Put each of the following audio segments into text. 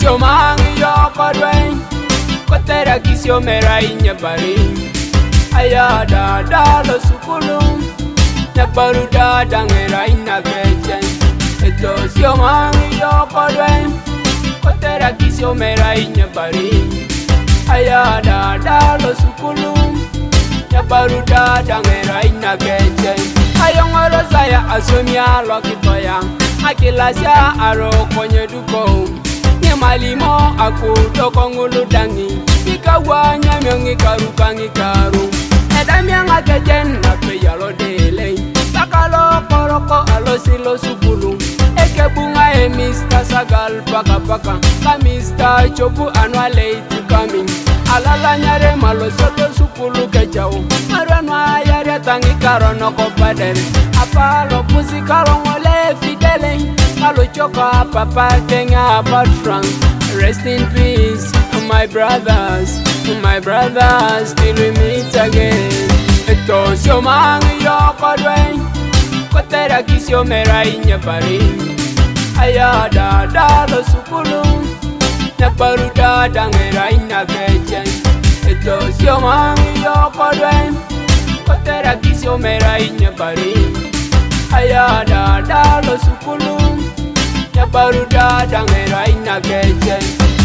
sio mangi yoko dwen kotera kisio mera inyabari aya da lo sukulu nyabaru da ngera inagechen eto sio mangi yoko dwen kotera kisio mera inyabari aya da lo sukulu nyabaru da ngera inagechen ayongoro saya asomia lokitoya akilasya aro konye duko ni malimo akuto kongulu dangi ikawa nyamyongi karukangi karu edamyanga kejen na peyalo dele takalo koroko alosilo sukulu ekebunga Mr. Sagal paka ka Mr. Chopu annually coming alala nyare malosoto sukulu kechao marwanwa yare tangi karono kopadere apalo pusikalo ngole fidele alo choka papa Kenya patron rest in peace my brothers till we meet again eto sio mangi yoko dwen kotera kisio mera inyabari aya da lo sukulu nyabaru da ngera inagechen eto sio mangi yoko dwen kotera kisio mera inyabari aya da lo sukulu nyabaru da ngera inagechen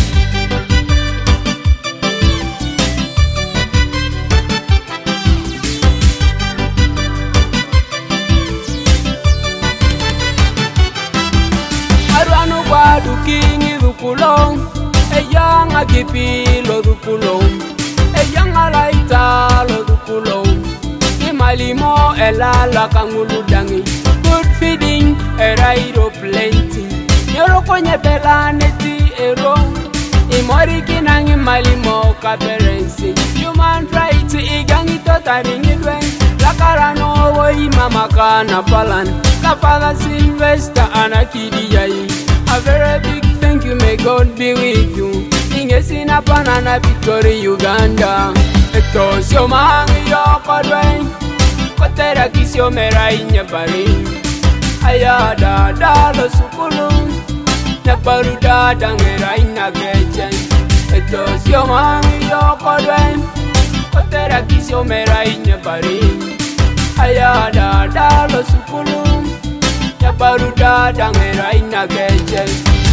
arwanu kwadu kingi rukulo eyanga kipilo rukulo eyanga laita lo rukulo imalimo elala kangulu dangi good feeding erairo plenty yoro konye belaneti ero imori kinangi malimo kaperensi human rights igangi totaringi dwen lakarano wo imama kana palan la father Sylvester anakidi yai a very big thank you, may God be with you ingesina panana Victory Uganda eto sio mangi yoko dwen kotera kisio mera inyabari aya da lo sukulu nyabaru da ngera inagechen eto sio mangi yoko dwen kotera kisio mera inyabari aya da lo sukulu nyabaru da ngera inagechen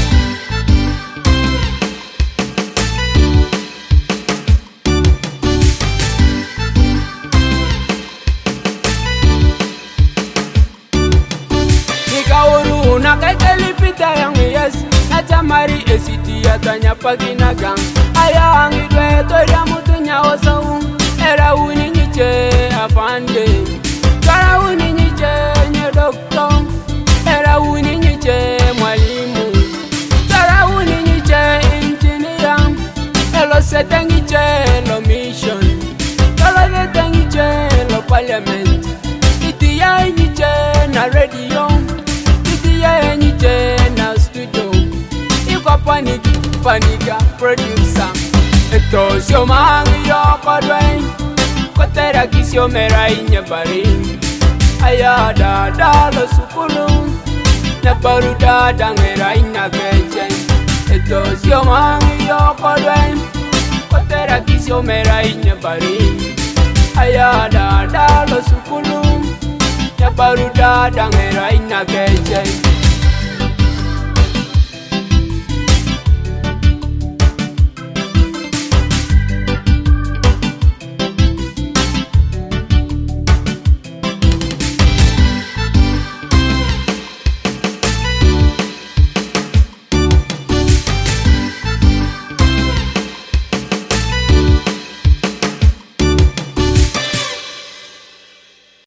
na kekeli pita yangu yes natamari esiti yatanya pagina gang aya angi dwe toria mutunya osau era uninyiche afande kara uninyiche nye doktor era uninyiche mwalimu kara uninyiche engineer elo setengiche lo mission elo setengiche lo parliament itia inyiche na radio ya enyiche na studio iko panika producer eto sio mangi yoko dwen kotera kisio mera inyabari aya da lo sukulu nyabaru da ngera inagechen eto sio mangi yoko dwen kotera kisio mera inyabari aya da lo sukulu nyabaru da ngera inagechen